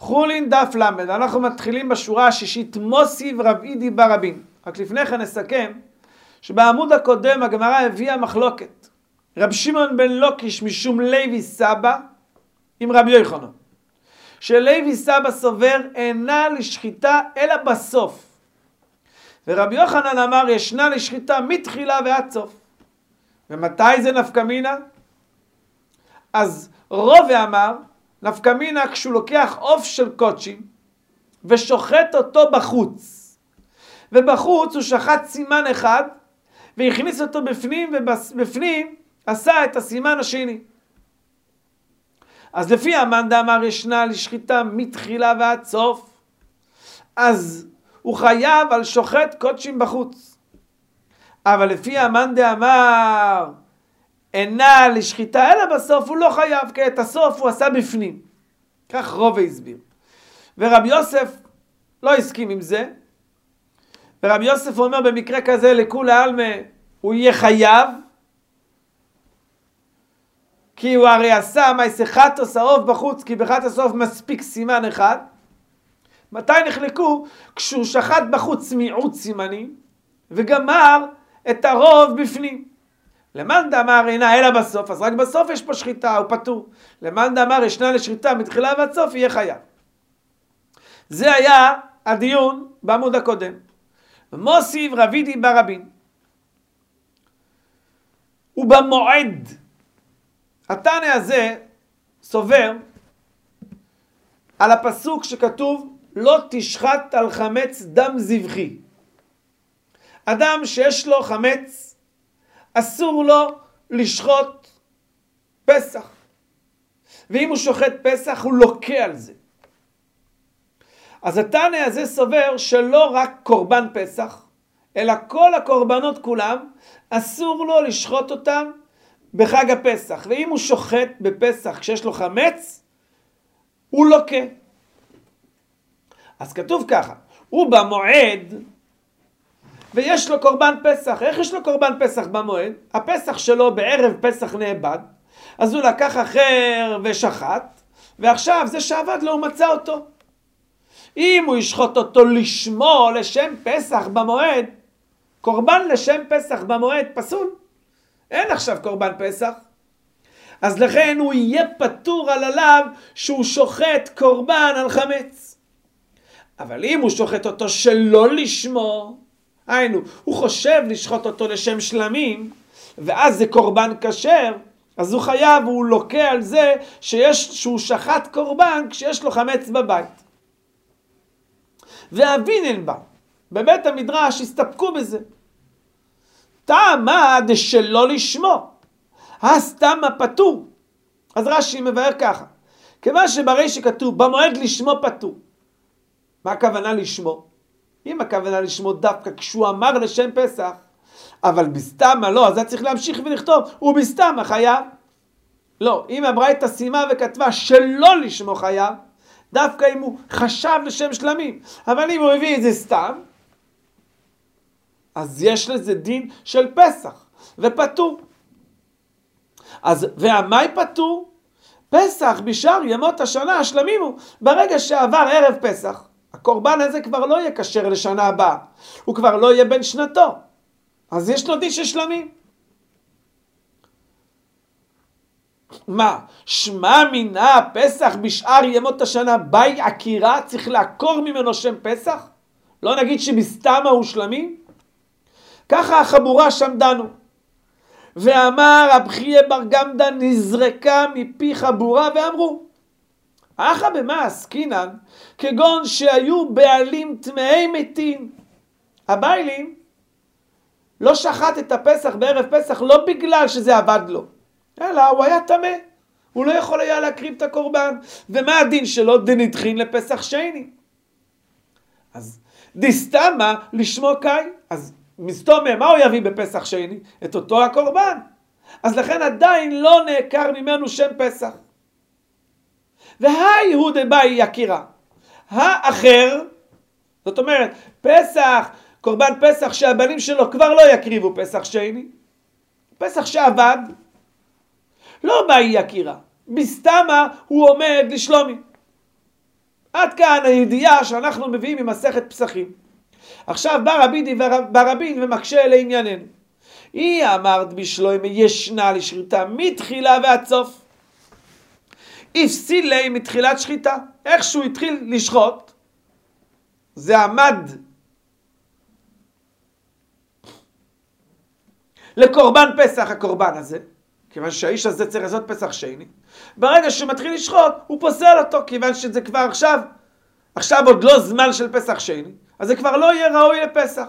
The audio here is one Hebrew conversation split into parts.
חולין דף למד, אנחנו מתחילים בשורה השישית, מוסיב רב אידי ברבין. רק לפני כן נסכם שבעמוד הקודם הגמרא הביאה מחלוקת. רב שמעון בן לוקיש משום לוי סבא עם רבי יוחנן. שלוי סבא סובר אינה לשחיטה אלא בסוף. ורבי יוחנן אמר ישנה לשחיטה מתחילה ועד סוף. ומתי זה נפקא מינה? אז רובה אמר נפקא מינה כשהוא לוקח עוף של קודשים ושוחט אותו בחוץ. ובחוץ הוא שחט סימן אחד והכניס אותו בפנים, ובפנים עשה את הסימן השני. אז לפי המאן דאמר ישנה לשחיטה מתחילה ועד סוף, אז הוא חייב על שוחט קודשים בחוץ. אבל לפי המאן דאמר אינה לשחיטה אלא בסוף, הוא לא חייב, כי את הסוף הוא עשה בפנים. כך רובה הסביר. ורבי יוסף לא הסכים עם זה. ורבי יוסף אומר במקרה כזה לכולי עלמא הוא יהיה חייב, כי הוא הרי עשה מעשה חטא העוף בחוץ, כי בחטא הסוף מספיק סימן אחד. מתי נחלקו? כשהוא שחט בחוץ מיעוט סימנים וגמר את הרוב בפנים. למאן דאמר אינה אלא בסוף, אז רק בסוף יש פה שחיטה, הוא פטור. למאן דאמר ישנה לשחיטה מתחילה ועד סוף, יהיה חייב. זה היה הדיון בעמוד הקודם. מוסיב רב אידי ברבין. ובמועד, התנא הזה סובר על הפסוק שכתוב לא תשחט על חמץ דם זבחי. אדם שיש לו חמץ אסור לו לשחוט פסח, ואם הוא שוחט פסח הוא לוקה על זה. אז התנא הזה סובר שלא רק קורבן פסח, אלא כל הקורבנות כולם אסור לו לשחוט אותם בחג הפסח, ואם הוא שוחט בפסח כשיש לו חמץ הוא לוקה. אז כתוב ככה, הוא במועד ויש לו קורבן פסח. איך יש לו קורבן פסח במועד? הפסח שלו בערב פסח נאבד, אז הוא לקח אחר ושחט, ועכשיו זה שעבד לו הוא מצא אותו. אם הוא ישחוט אותו לשמו לשם פסח במועד, קורבן לשם פסח במועד פסול, אין עכשיו קורבן פסח, אז לכן הוא יהיה פטור על עליו שהוא שוחט קורבן על חמץ. אבל אם הוא שוחט אותו שלא לשמו, היינו, הוא חושב לשחוט אותו לשם שלמים, ואז זה קורבן כשר, אז הוא חייב, הוא לוקה על זה שהוא שחט קורבן כשיש לו חמץ בבית. ואבינן בה, בבית המדרש הסתפקו בזה. טעמה דשלא לשמו, הסתם הפטור. אז רש"י מבאר ככה, כיוון שבריש שכתוב במועד לשמו פטור. מה הכוונה לשמו? אם הכוונה לשמו דווקא כשהוא אמר לשם פסח, אבל בסתמה לא, אז היה צריך להמשיך ולכתוב, הוא בסתמה חייב. לא, אם הברייתא סיימה וכתבה שלא לשמו חייב, דווקא אם הוא חשב לשם שלמים, אבל אם הוא הביא את זה סתם, אז יש לזה דין של פסח, ופטור. אז והמי פטור? פסח בשאר ימות השנה השלמים הוא, ברגע שעבר ערב פסח, הקורבן הזה כבר לא יהיה כשר לשנה הבאה, הוא כבר לא יהיה בן שנתו, אז יש לו דין של שלמים. מה? שמע מינה פסח בשאר ימות השנה באי עקירה, צריך לעקור ממנו שם פסח? לא נגיד שבסתמה הוא שלמים? ככה החבורה שם דנו. ואמר הבחייה בר גמדא נזרקה מפי חבורה ואמרו, אחא במה עסקינן כגון שהיו בעלים טמאי מתים. הבעלים לא שחט את הפסח בערב פסח לא בגלל שזה עבד לו, אלא הוא היה טמא, הוא לא יכול היה להקריב את הקורבן. ומה הדין שלו? דנדחין לפסח שני. אז דסתמה לשמו קאי, אז מסתומה מה הוא יביא בפסח שני? את אותו הקורבן. אז לכן עדיין לא נעקר ממנו שם פסח. והי הוא דבאי יקירה. האחר, זאת אומרת פסח, קורבן פסח שהבנים שלו כבר לא יקריבו פסח שני, פסח שעבד, לא באי יקירה, בסתמה הוא עומד לשלומי. עד כאן הידיעה שאנחנו מביאים ממסכת פסחים. עכשיו בא רבין ומקשה לענייננו. היא אמרת בשלוימה ישנה לשחיטה מתחילה ועד סוף. הפסילי מתחילת שחיטה. איך שהוא התחיל לשחוט, זה עמד לקורבן פסח הקורבן הזה, כיוון שהאיש הזה צריך לעשות פסח שני. ברגע שהוא מתחיל לשחוט, הוא פוסל אותו, כיוון שזה כבר עכשיו עוד לא זמן של פסח שני, אז זה כבר לא יהיה ראוי לפסח.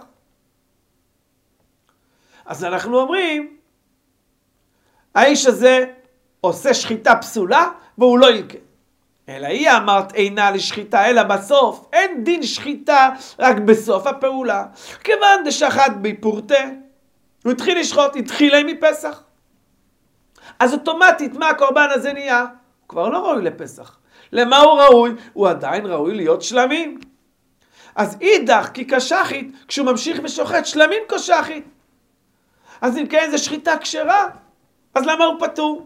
אז אנחנו אומרים, האיש הזה עושה שחיטה פסולה, והוא לא ילקה. אלא היא אמרת אינה לשחיטה, אלא בסוף. אין דין שחיטה רק בסוף הפעולה. כיוון דשחט בפורטה, הוא התחיל לשחוט, התחילה מפסח. אז אוטומטית מה הקורבן הזה נהיה? הוא כבר לא ראוי לפסח. למה הוא ראוי? הוא עדיין ראוי להיות שלמים. אז אידך כי כשחית, כשהוא ממשיך ושוחט שלמים כשחית. אז אם כן זה שחיטה כשרה, אז למה הוא פטור?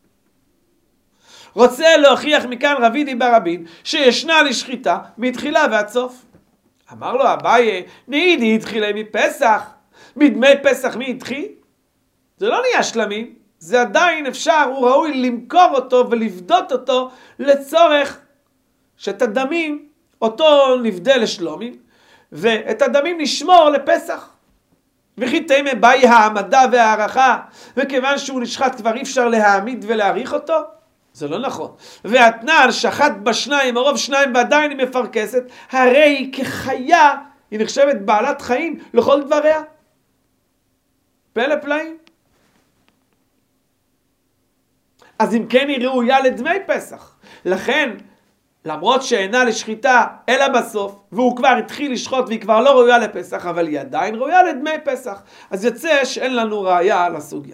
רוצה להוכיח מכאן רבידי ברבין שישנה לשחיטה מתחילה ועד סוף. אמר לו אביי, נידי התחילה מפסח, מדמי פסח מי התחיל? זה לא נהיה שלמים, זה עדיין אפשר, הוא ראוי למכור אותו ולבדות אותו לצורך שאת הדמים אותו נבדה לשלומים ואת הדמים נשמור לפסח. וכי תימא באי העמדה והערכה, וכיוון שהוא נשחט כבר אי אפשר להעמיד ולהעריך אותו? זה לא נכון. והתנעל שחט בשניים, הרוב שניים ועדיין היא מפרקסת, הרי היא כחיה, היא נחשבת בעלת חיים לכל דבריה. פלא פלאים. אז אם כן היא ראויה לדמי פסח. לכן, למרות שאינה לשחיטה אלא בסוף, והוא כבר התחיל לשחוט והיא כבר לא ראויה לפסח, אבל היא עדיין ראויה לדמי פסח. אז יוצא שאין לנו ראיה על הסוגיה.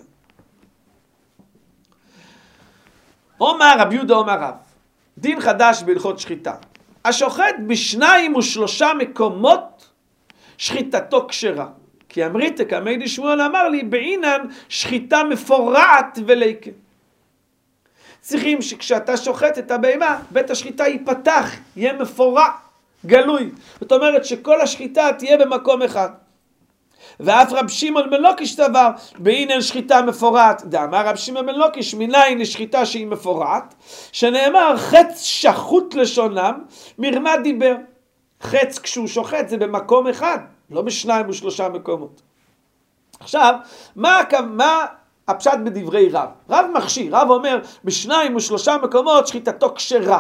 אומר רבי יהודה אומר רב, דין חדש בהלכות שחיטה. השוחט בשניים ושלושה מקומות שחיטתו כשרה. כי אמריתא קמי דשמואל אמר לי, בעינן שחיטה מפורעת וליקה. צריכים שכשאתה שוחט את הבהמה, בית השחיטה ייפתח, יהיה מפורע, גלוי. זאת אומרת שכל השחיטה תהיה במקום אחד. ואף רב שמעון בן לוקיש סבר, בעינן שחיטה מפורעת. דאמר רב שמעון בן לוקיש, מניין לשחיטה שהיא מפורעת, שנאמר חץ שחוט לשונם, מרמה דיבר. חץ כשהוא שוחט זה במקום אחד, לא בשניים ושלושה מקומות. עכשיו, מה הפשט בדברי רב? רב מכשיר, רב אומר, בשניים ושלושה מקומות שחיטתו כשרה.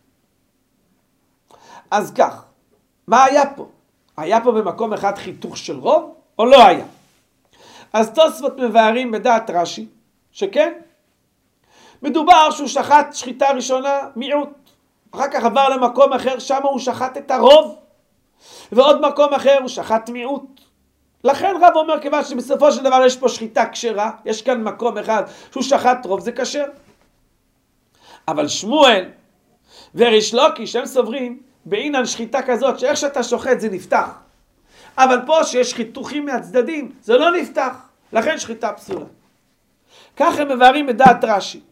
אז כך, מה היה פה? היה פה במקום אחד חיתוך של רוב, או לא היה? אז תוספות מבארים בדעת רש"י, שכן, מדובר שהוא שחט שחיטה ראשונה מיעוט, אחר כך עבר למקום אחר, שם הוא שחט את הרוב, ועוד מקום אחר הוא שחט מיעוט. לכן רב אומר, כיוון שבסופו של דבר יש פה שחיטה כשרה, יש כאן מקום אחד שהוא שחט רוב, זה כשר. אבל שמואל וריש לוקיש הם סוברים בעינן שחיטה כזאת, שאיך שאתה שוחט זה נפתח. אבל פה שיש חיתוכים מהצדדים, זה לא נפתח. לכן שחיטה פסולה. כך הם מבארים בדעת רש"י.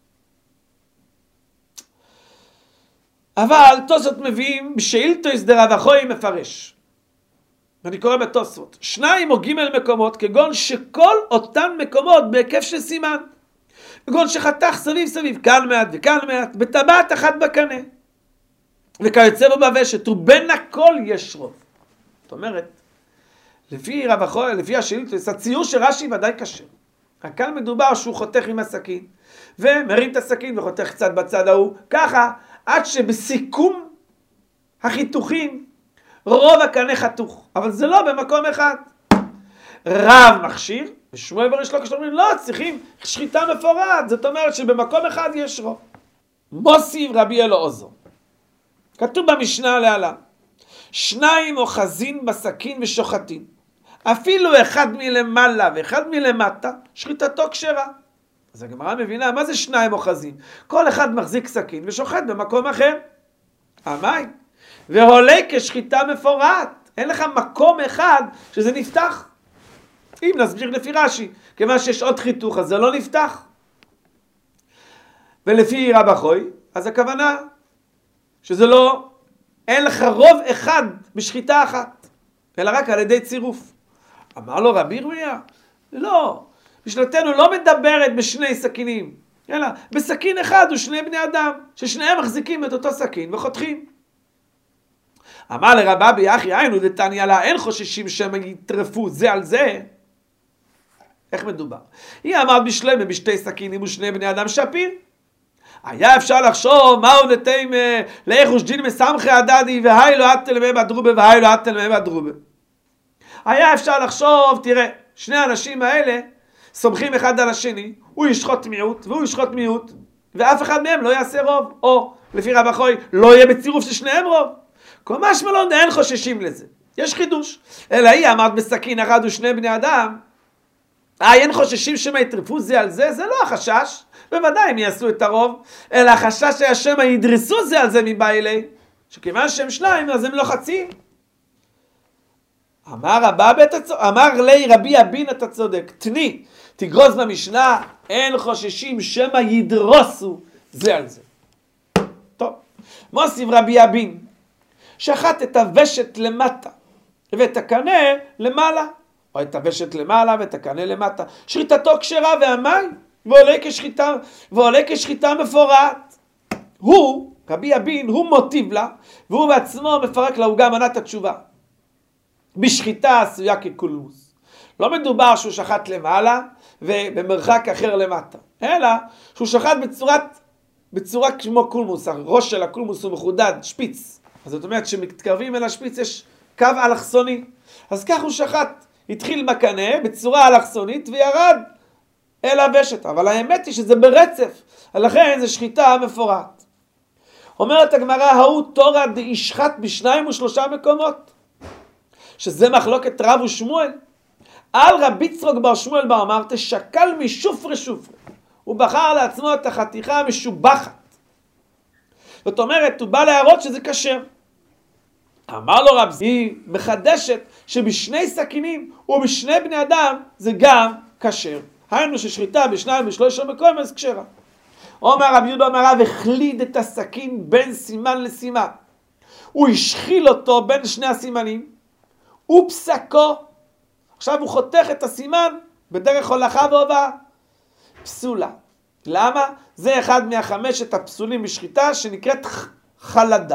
אבל תוספות מביאים בשאילתו דרב אחוי מפרש. ואני קורא בתוספות. 2 או ג' מקומות, כגון שכל אותן מקומות בהיקף של סימן. כגון שחתך סביב, כאן מעט וכאן מעט, בטבעת אחת בקנה. וכיוצא בו בוושת, ובין הכל יש רוב. זאת אומרת, לפי רב אחוי, לפי השאילתות, הציור של רש"י ודאי קשה. רק כאן מדובר שהוא חותך עם הסכין, ומרים את הסכין וחותך קצת בצד ההוא, ככה, עד שבסיכום החיתוכים, רוב הקנה חתוך, אבל זה לא במקום אחד. רב מכשיר, ושמואל וריש לוקיש אומרים, לא, צריכים שחיטה מפורעת, זאת אומרת שבמקום אחד יש רוב. מוסיף רבי אלעזר, כתוב במשנה להלן, 2 אוחזין בסכין ושוחטין, אפילו אחד מלמעלה ואחד מלמטה, שחיטתו כשרה. אז הגמרא מבינה, מה זה 2 אוחזין? כל אחד מחזיק סכין ושוחט במקום אחר. אמי, ועולה כשחיטה מפורעת, אין לך מקום אחד שזה נפתח. אם נסביר לפי רש"י, כיוון שיש עוד חיתוך, אז זה לא נפתח. ולפי רב אחוי, אז הכוונה שזה לא אין לך רוב אחד בשחיטה אחת, אלא רק על ידי צירוף. אמר לו רבי ירמיה, לא, משנתנו לא מדברת בשני סכינים, אלא בסכין אחד ושני בני אדם, ששניהם מחזיקים את אותו סכין וחותכים. אמר לרבי אחי, היינו דתניא לה, אין חוששים שהם יטרפו זה על זה. איך מדובר? היא אמרת בשלמה בשתי סכינים ושני בני אדם שפיר. היה אפשר לחשוב מהו נתים לאיכוש ג'ין מסמכי הדדי והי לא עטל מהם הדרובה והי לא עטל מהם הדרובה. היה אפשר לחשוב, תראה, שני האנשים האלה סומכים אחד על השני, הוא ישחוט מיעוט והוא ישחוט מיעוט, ואף אחד מהם לא יעשה רוב, או לפי רב אחוי לא יהיה בצירוף של שניהם רוב. כל משמע לא אין חוששים לזה, יש חידוש. אלא היא אמרת בסכין אחד ושני בני אדם, אין חוששים שמה יטרפו זה על זה, זה לא החשש, בוודאי הם יעשו את הרוב, אלא החשש היה שמה ידרסו זה על זה מבעילי, שכיוון שהם שניים אז הם לוחצים. אמר לי רבי אבין אתה צודק, תני, תגרוס במשנה, אין חוששים שמה ידרסו זה על זה. טוב, מוסיף רבי אבין, שחט את הוושת למטה ואת הקנה למעלה, או את הוושת למעלה ואת הקנה למטה, שחיטתו כשרה והמים, ועולה כשחיטה מפורט. הוא, רבי אבין, הוא מוטיב לה, והוא בעצמו מפרק לה, הוא גם ענה את התשובה. בשחיטה עשויה כקולמוס. לא מדובר שהוא שחט למעלה ובמרחק אחר למטה, אלא שהוא שחט בצורה כמו קולמוס, הראש של הקולמוס הוא מחודד, שפיץ. אז זאת אומרת שמתקרבים אל השפיץ יש קו אלכסוני. אז כך הוא שחט, התחיל בקנה בצורה אלכסונית וירד אל הוושת. אבל האמת היא שזה ברצף, לכן זה שחיטה מפורט. אומרת הגמרא, ההוא תורא דאישחט בשניים ושלושה מקומות, שזה מחלוקת רב ושמואל. על רבי יצחק בר שמואל בר אמרת, שקל משופרי שופרי. הוא בחר לעצמו את החתיכה המשובחת. זאת אומרת, הוא בא להראות שזה כשר. אמר לו רב, היא מחדשת שבשני סכינים ובשני בני אדם זה גם כשר. היינו ששחיטה בשניים ושלושה מקומות אז כשרה. אומר רב יהודה אמר רב, החליד את הסכין בין סימן לסימן. הוא השחיל אותו בין שני הסימנים, ופסקו. עכשיו הוא חותך את הסימן בדרך הולכה והובאה. פסולה. למה? זה אחד מהחמשת הפסולים בשחיטה שנקראת חלדה.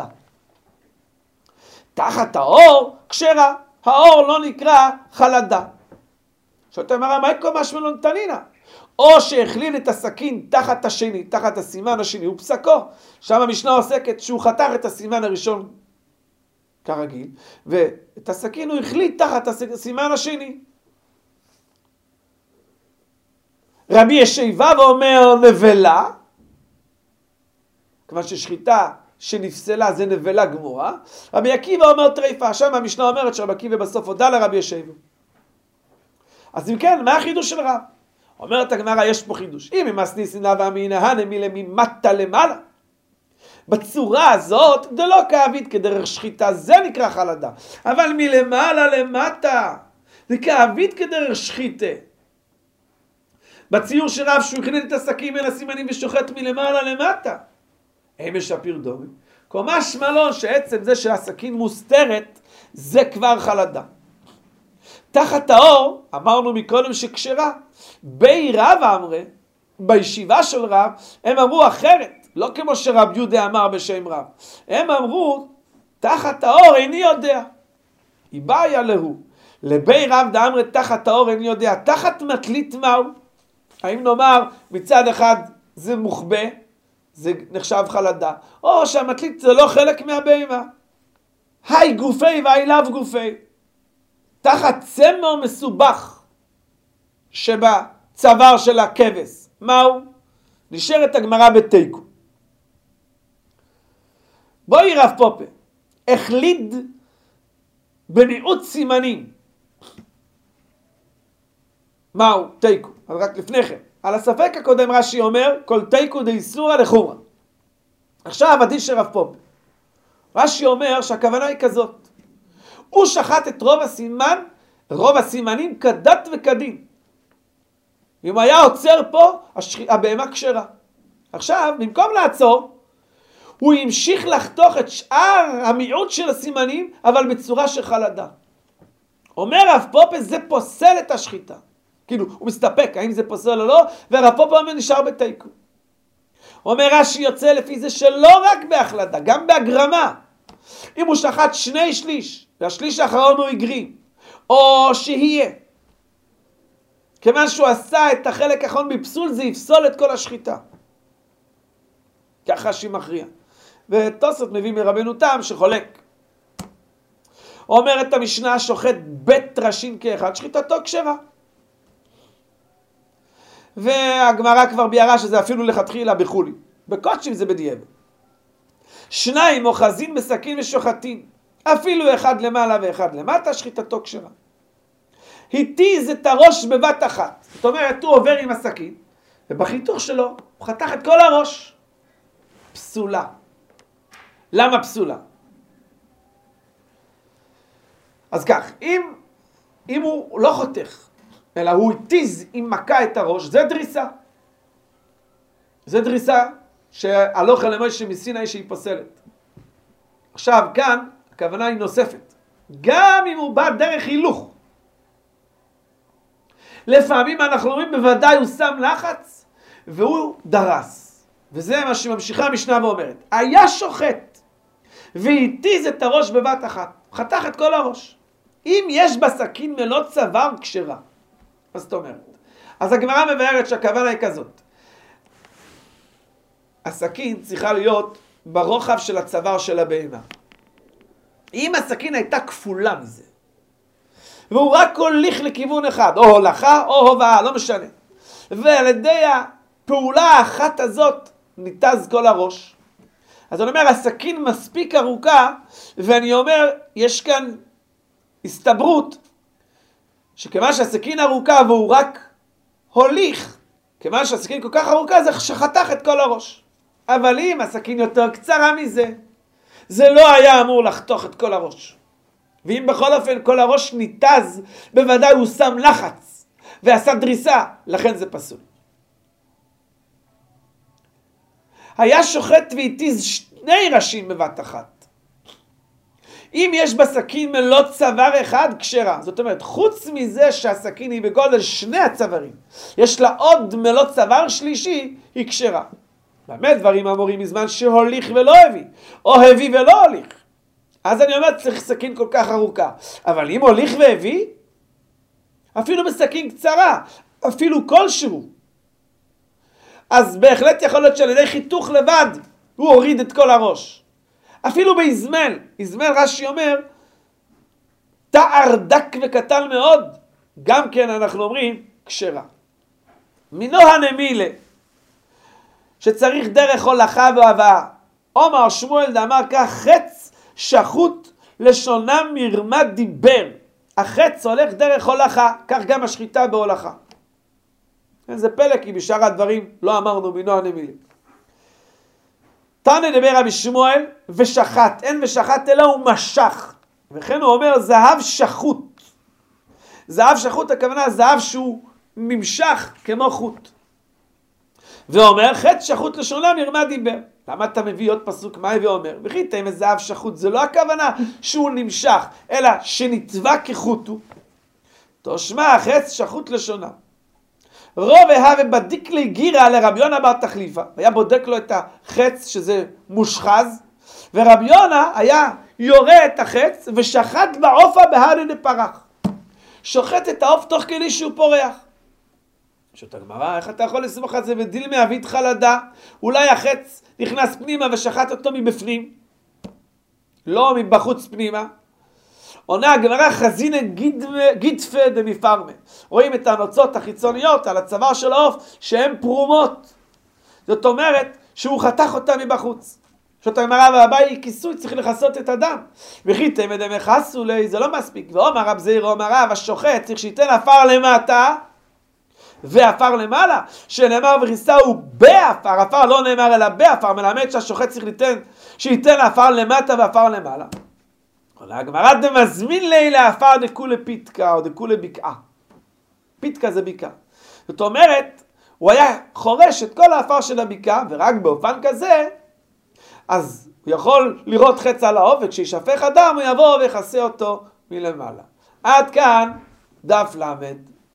תחת האור כשרה, האור לא נקרא חלדה. שאתה אומר, מה יקום משמע לא נתנינה? או שהכליל את הסכין תחת השני, תחת הסימן השני, הוא פסקו. שם המשנה עוסקת שהוא חתך את הסימן הראשון כרגיל, ואת הסכין הוא החליט תחת הסימן השני. רבי ישיבה ואומר נבלה, כיוון ששחיטה שנפסלה זה נבלה גמורה. רבי עקיבא אומר טריפה, שם המשנה אומרת שרבי עקיבא בסוף הודה לרבי ישיבה. אז אם כן, מה החידוש של רב? אומרת הגמרא, יש פה חידוש. אם ממסניסין לה ואמינהנה מלמטה למעלה. בצורה הזאת, זה לא כאבית כדרך שחיטה, זה נקרא חלדה. אבל מלמעלה למטה, זה כאבית כדרך שחיטה. בציור של רב שהוא הכליל את הסכין בין הסימנים ושוחט מלמעלה למטה. הם משפיר דומי. כלומר שמלון שעצם זה שהסכין מוסתרת, זה כבר חלדה. תחת האור, אמרנו מקודם שכשרה, בי רב אמרה, בישיבה של רב, הם אמרו אחרת, לא כמו שרב יהודה אמר בשם רב. הם אמרו, תחת האור איני יודע. היא באה להו. לבי רב דאמרה תחת האור איני יודע. תחת מטלית מהו? האם נאמר מצד אחד זה מוחבא, זה נחשב חלדה, או שהמטלית זה לא חלק מהבהמה. היי גופי והי לאו גופי. תחת צמר מסובך שבצוואר של הכבש. מהו? נשארת הגמרא בתיקו. בואי רב פופה. החליד במיעוט סימנים. מהו? תיקו. אבל רק לפני כן. על הספק הקודם רש"י אומר, כל תיקו דאיסורא לחומרא. עכשיו הדין של רב פופה. רש"י אומר שהכוונה היא כזאת. הוא שחט את רוב הסימנים כדת וכדין. אם היה עוצר פה, הבהמה כשרה. עכשיו, במקום לעצור, הוא המשיך לחתוך את שאר המיעוט של הסימנים, אבל בצורה של חלדה. אומר רב פופה, זה פוסל את השחיטה. כאילו, הוא מסתפק, האם זה פוסל או לא, והרב פופה אומר, נשאר בתיקו. אומר רש"י יוצא לפי זה שלא רק בהחלדה, גם בהגרמה. אם הוא שחט 2/3, והשליש האחרון הוא הגרים, או שיהיה. כיוון שהוא עשה את החלק האחרון בפסול, זה יפסול את כל השחיטה. ככה שהיא מכריע. ותוספות מביא מרבנו תם שחולק. אומרת המשנה, שוחט בית טרשים כאחד, שחיטתו כשרה. והגמרא כבר ביארה שזה אפילו לכתחילה בחולי. בקודשים זה בדיעבד. 2 אוחזין בסכין ושוחטין, אפילו אחד למעלה ואחד למטה, שחיטתו כשרה. התיז את הראש בבת אחת. זאת אומרת, הוא עובר עם הסכין, ובחיתוך שלו הוא חתך את כל הראש. פסולה. למה פסולה? אז כך, אם הוא לא חותך, אלא הוא התיז עם מכה את הראש, זה דריסה. זה דריסה שהלוכה למשה מסיני שהיא פוסלת. עכשיו, כאן הכוונה היא נוספת. גם אם הוא בא דרך הילוך. לפעמים אנחנו אומרים, בוודאי הוא שם לחץ, והוא דרס. וזה מה שממשיכה המשנה ואומרת. היה שוחט, והתיז את הראש בבת אחת. חתך את כל הראש. אם יש בסכין מלוא צוואר כשרה. מה זאת אומרת? אז הגמרא מבארת שהכוונה היא כזאת. הסכין צריכה להיות ברוחב של הצוואר של הבהמה. אם הסכין הייתה כפולה מזה, והוא רק הוליך לכיוון אחד, או הולכה או הובאה, לא משנה. ועל ידי הפעולה האחת הזאת ניתז כל הראש. אז אני אומר, הסכין מספיק ארוכה, ואני אומר, יש כאן הסתברות, שכיוון שהסכין ארוכה והוא רק הוליך, כיוון שהסכין כל כך ארוכה, זה שחתך את כל הראש. אבל אם הסכין יותר קצרה מזה, זה לא היה אמור לחתוך את כל הראש. ואם בכל אופן כל הראש ניתז, בוודאי הוא שם לחץ ועשה דריסה, לכן זה פסול. היה שוחט והתיז 2 ראשים בבת אחת. אם יש בסכין מלוא צוואר אחד, כשרה. זאת אומרת, חוץ מזה שהסכין היא בגודל 2 הצווארים, יש לה עוד מלוא צוואר שלישי, היא כשרה. באמת דברים אמורים מזמן שהוליך ולא הביא, או הביא ולא הוליך. אז אני אומר, צריך סכין כל כך ארוכה. אבל אם הוליך והביא, אפילו בסכין קצרה, אפילו כלשהו, אז בהחלט יכול להיות שעל ידי חיתוך לבד, הוא הוריד את כל הראש. אפילו באזמל, אזמל רש"י אומר, תער דק וקטן מאוד, גם כן אנחנו אומרים, כשרה. מינו הנמילה, שצריך דרך הולכה והבאה. אומר שמואל דאמר כך, חץ שחוט לשונם מרמה דיבר. החץ הולך דרך הולכה, כך גם השחיטה בהולכה. זה פלא, כי בשאר הדברים לא אמרנו מינו הנמילה. תנא דבר רבי שמואל ושחט, אין ושחט אלא הוא משך. וכן הוא אומר זהב שחוט. זהב שחוט הכוונה זהב שהוא נמשך כמו חוט. ואומר חץ שחוט לשונם מרמה דיבר. למה אתה מביא עוד פסוק מה ואומר? וכי תימא זהב שחוט, זה לא הכוונה שהוא נמשך, אלא שנתבע כחוט הוא. תשמע חץ שחוט לשונם. רוב ההווה בדיק לי גירה לרבי יונה בר תחליפה, היה בודק לו את החץ שזה מושחז, ורבי יונה היה יורה את החץ ושחט בעופה בהרדה דפרח. שוחט את העוף תוך כדי שהוא פורח. שואלת הגמרא, איך אתה יכול לסמוך על זה ודיל מאבית חלדה? אולי החץ נכנס פנימה ושחט אותו מבפנים, לא מבחוץ פנימה. עונה הגמרא חזינא גידפא דמפרמה. רואים את הנוצות החיצוניות על הצוואר של העוף שהן פרומות. זאת אומרת שהוא חתך אותה מבחוץ. זאת הגמרא והבאי כיסוי צריך לכסות את הדם. וכי תימא דמכסו ליה, זה לא מספיק. ואומר רב זעיר אומר רב השוחט צריך שייתן עפר למטה ועפר למעלה, שנאמר וכיסהו בעפר, עפר לא נאמר אלא בעפר, מלמד שהשוחט צריך שייתן עפר למטה ועפר למעלה. הגמרא דמזמין לי לעפר דכולי פיתקה או דכולי בקעה. פיתקה זה בקעה. זאת אומרת, הוא היה חורש את כל העפר של הבקעה, ורק באופן כזה אז הוא יכול לראות חץ על העוף, וכשישפך הדם הוא יבוא ויכסה אותו מלמעלה. עד כאן דף למד.